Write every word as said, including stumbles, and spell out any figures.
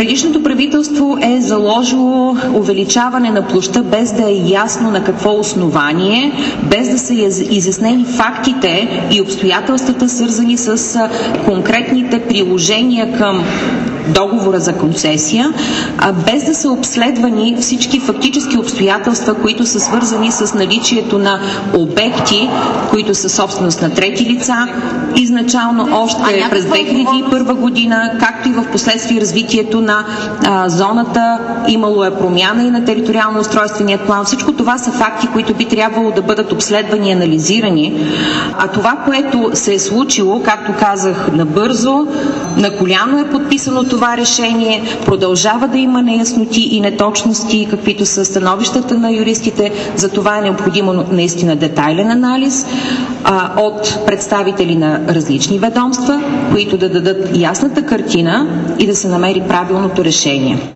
Предишното правителство е заложило увеличаване на площа без да е ясно на какво основание, без да са изяснени фактите и обстоятелствата, свързани с конкретните приложения към договора за концесия, а без да са обследвани всички фактически обстоятелства, които са свързани с наличието на обекти, които са собственост на трети лица, изначално още през две хиляди и първа година, както и в последствие развитието на а, зоната, имало е промяна и на териториално-устройственият план. Всичко това са факти, които би трябвало да бъдат обследвани и анализирани. А това, което се е случило, както казах, набързо, на коляно е подписано това решение, продължава да има неясноти и неточности, каквито са становищата на юристите. За това е необходимо наистина детайлен анализ а, от представители на различни ведомства, които да дадат ясната картина и да се намери правилното решение.